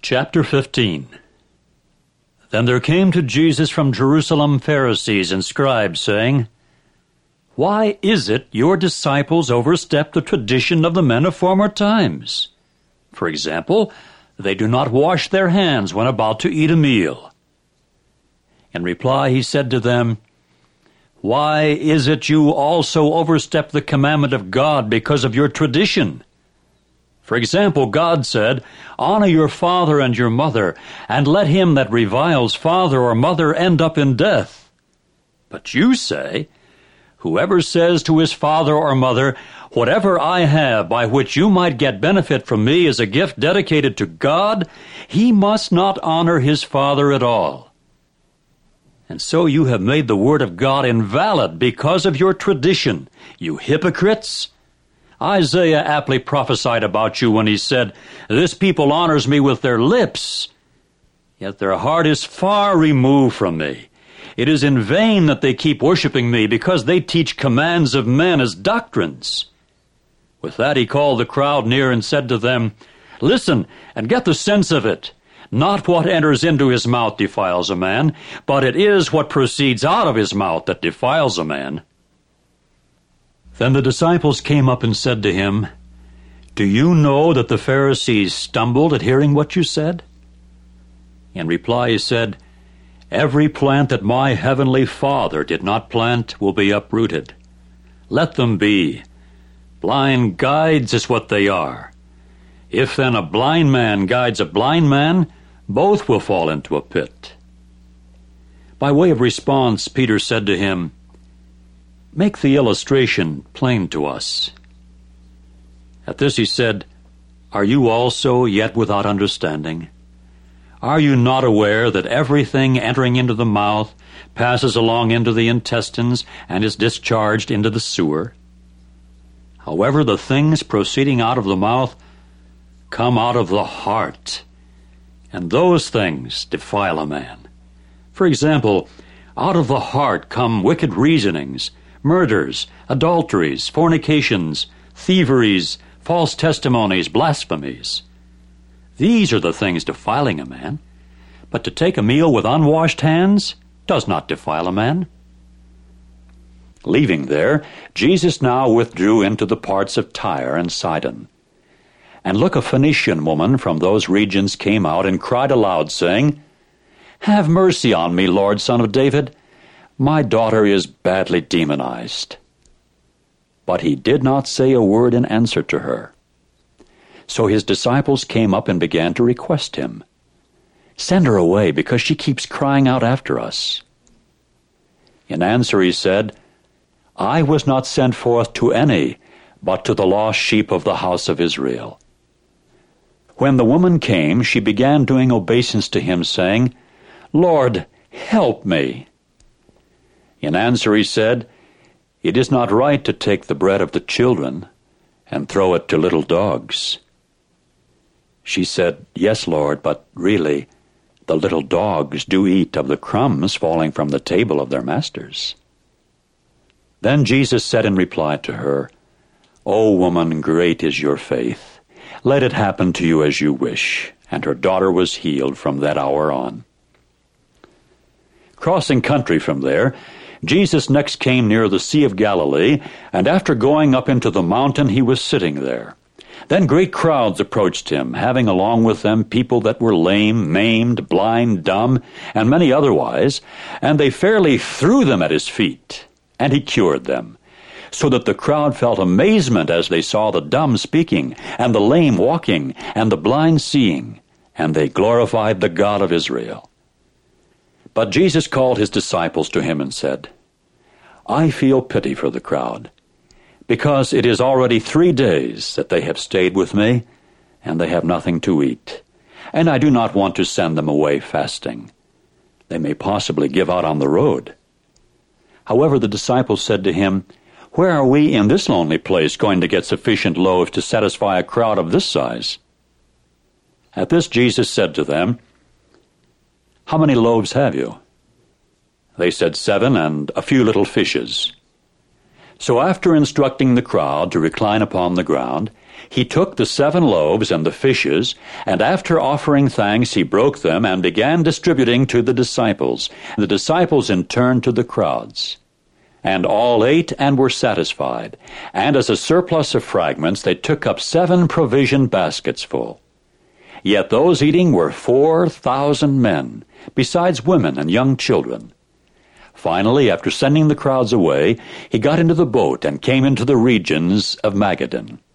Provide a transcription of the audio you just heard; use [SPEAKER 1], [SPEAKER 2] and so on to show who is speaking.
[SPEAKER 1] Chapter 15. Then there came to Jesus from Jerusalem Pharisees and scribes, saying, Why is it your disciples overstep the tradition of the men of former times? For example, they do not wash their hands when about to eat a meal. In reply he said to them, Why is it you also overstep the commandment of God because of your tradition? For example, God said, Honor your father and your mother, and let him that reviles father or mother end up in death. But you say, Whoever says to his father or mother, Whatever I have by which you might get benefit from me is a gift dedicated to God, he must not honor his father at all. And so you have made the word of God invalid because of your tradition, you hypocrites. Isaiah aptly prophesied about you when he said, This people honors me with their lips, yet their heart is far removed from me. It is in vain that they keep worshiping me, because they teach commands of men as doctrines. With that he called the crowd near and said to them, Listen, and get the sense of it. Not what enters into his mouth defiles a man, but it is what proceeds out of his mouth that defiles a man. Then the disciples came up and said to him, Do you know that the Pharisees stumbled at hearing what you said? In reply he said, Every plant that my heavenly Father did not plant will be uprooted. Let them be. Blind guides is what they are. If then a blind man guides a blind man, both will fall into a pit. By way of response, Peter said to him, Make the illustration plain to us. At this he said, Are you also yet without understanding? Are you not aware that everything entering into the mouth passes along into the intestines and is discharged into the sewer? However, the things proceeding out of the mouth come out of the heart, and those things defile a man. For example, out of the heart come wicked reasonings, murders, adulteries, fornications, thieveries, false testimonies, blasphemies. These are the things defiling a man. But to take a meal with unwashed hands does not defile a man. Leaving there, Jesus now withdrew into the parts of Tyre and Sidon. And look, a Phoenician woman from those regions came out and cried aloud, saying, Have mercy on me, Lord, Son of David. My daughter is badly demonized. But he did not say a word in answer to her. So his disciples came up and began to request him, Send her away, because she keeps crying out after us. In answer he said, I was not sent forth to any, but to the lost sheep of the house of Israel. When the woman came, she began doing obeisance to him, saying, Lord, help me. In answer he said, It is not right to take the bread of the children and throw it to little dogs. She said, Yes, Lord, but really, the little dogs do eat of the crumbs falling from the table of their masters. Then Jesus said in reply to her, O woman, great is your faith. Let it happen to you as you wish. And her daughter was healed from that hour on. Crossing country from there, Jesus next came near the Sea of Galilee, and after going up into the mountain he was sitting there. Then great crowds approached him, having along with them people that were lame, maimed, blind, dumb, and many otherwise, and they fairly threw them at his feet, and he cured them, so that the crowd felt amazement as they saw the dumb speaking, and the lame walking, and the blind seeing, and they glorified the God of Israel. But Jesus called his disciples to him and said, I feel pity for the crowd, because it is already 3 days that they have stayed with me, and they have nothing to eat, and I do not want to send them away fasting. They may possibly give out on the road. However, the disciples said to him, Where are we in this lonely place going to get sufficient loaves to satisfy a crowd of this size? At this Jesus said to them, How many loaves have you? They said, 7, and a few little fishes. So after instructing the crowd to recline upon the ground, He took the 7 loaves and the fishes, and after offering thanks he broke them and began distributing to the disciples. The disciples in turn to the crowds. And all ate and were satisfied, and as a surplus of fragments they took up 7 provision baskets full. Yet those eating were 4,000 men, besides women and young children. Finally, after sending the crowds away, he got into the boat and came into the regions of Magadan.